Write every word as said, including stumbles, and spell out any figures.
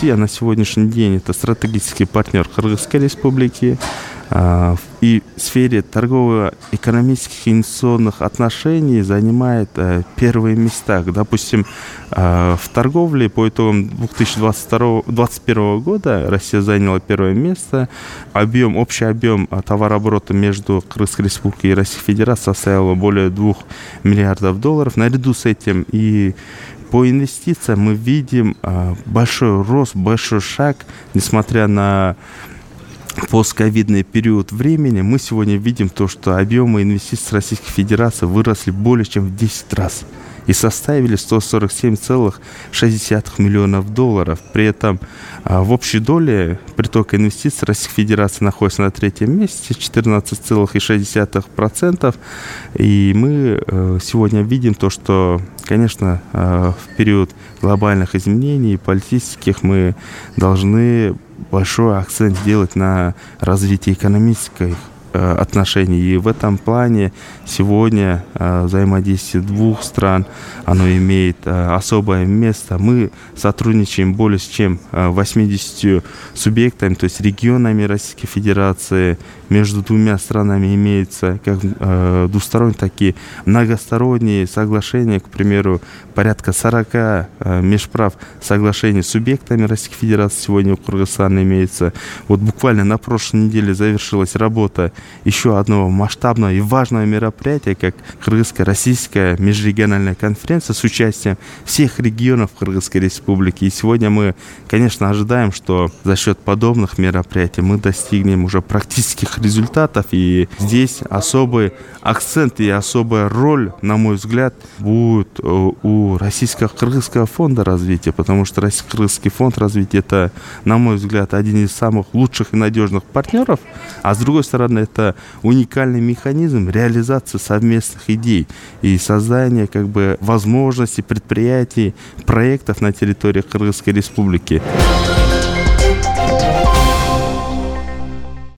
Россия на сегодняшний день это стратегический партнер Кыргызской республики. И в сфере торгово-экономических и инвестиционных отношений занимает первые места. Допустим, в торговле по итогам две тысячи двадцать первого года Россия заняла первое место. Объем, общий объем товарооборота между Кыргызской республикой и Российской Федерацией составил более двух миллиардов долларов. Наряду с этим и по инвестициям мы видим большой рост, большой шаг, несмотря на постковидный период времени. Мы сегодня видим то, что объемы инвестиций Российской Федерации выросли более чем в десять раз и составили сто сорок семь целых шесть десятых миллионов долларов. При этом в общей доле притока инвестиций Российской Федерации находится на третьем месте, четырнадцать целых шесть десятых процента. И мы сегодня видим то, что, конечно, в период глобальных изменений политических мы должны большой акцент сделать на развитие экономических э, отношений. И в этом плане сегодня э, взаимодействие двух стран, оно имеет э, особое место. Мы сотрудничаем более чем э, восьмидесятью субъектами, то есть регионами Российской Федерации. Между двумя странами имеются как э, двусторонние, так и многосторонние соглашения, к примеру, порядка сорока э, межправ соглашений с субъектами Российской Федерации сегодня у Кыргызстана имеется. Вот буквально на прошлой неделе завершилась работа еще одного масштабного и важного мероприятия, как Кыргызская российская межрегиональная конференция с участием всех регионов Кыргызской республики. И сегодня мы, конечно, ожидаем, что за счет подобных мероприятий мы достигнем уже практических результатов. И здесь особый акцент и особая роль, на мой взгляд, будет у Российско-Кыргызского фонда развития, потому что Российско-Кыргызский фонд развития — это, на мой взгляд, один из самых лучших и надежных партнеров, а с другой стороны, это уникальный механизм реализации совместных идей и создания как бы возможностей предприятий, проектов на территории Кыргызской республики.